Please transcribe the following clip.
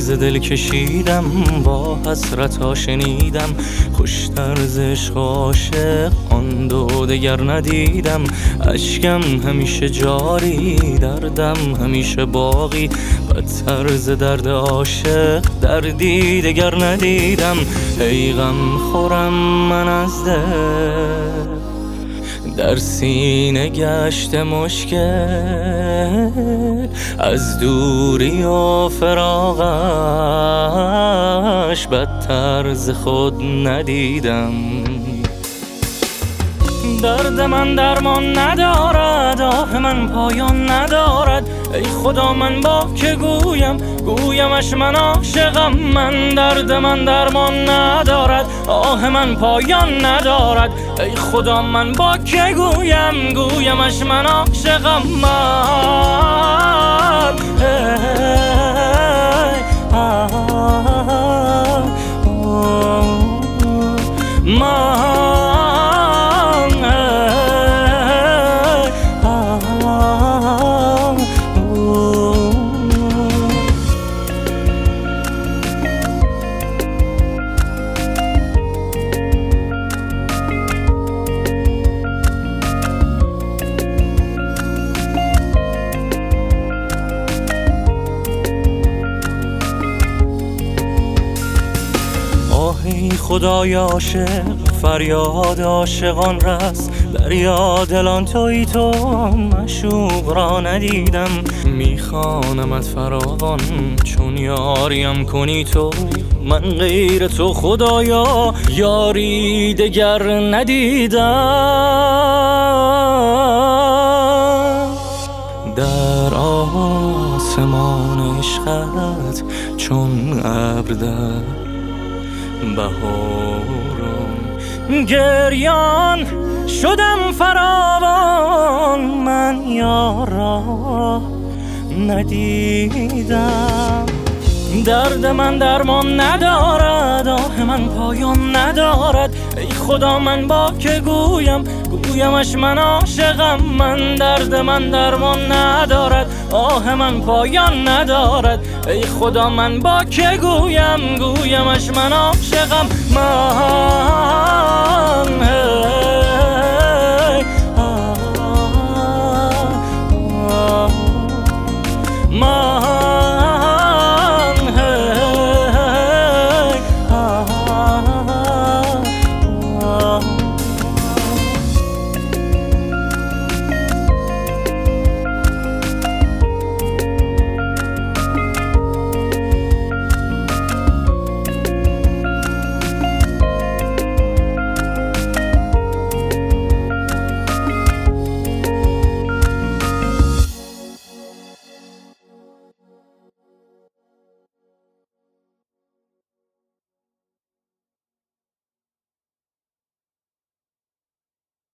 ز دل کشیدم، با حسرت شنیدم، خوشتر ز عشق عاشق آن دو دگر ندیدم. اشکم همیشه جاری، دردم همیشه باقی، بدتر ز درد عاشق دردی دگر ندیدم. ای غم خورم من از دل، در سینه گشت مشکل، از دوری و فراقش بدتر ز خود ندیدم. درد من درمان ندارد، آه من پایان ندارد. ای خدا من با که گویمش من عاشقم. من درد من درمان ندارد، آه من پایان ندارد. ای خدا من با که گویمش من عاشقم. ای خدای عاشق، فریاد عاشقان رس، دریا دلان تویی تو، معشوق را ندیدم. میخوانمت فراوان چون یاریم کنی تو، من غیر تو خدایا یاری دگر ندیدم. در آسمان عشقت چون ابر در بهاران گریان شدم فراوان، من یارا ندیدم. درد من درمان ندارد، آه من پایان ندارد. ای خدا من با که گویمش من عاشقم. من درد من درمان ندارد، آه من پایان ندارد. ای خدا من با که گویمش من عاشقم.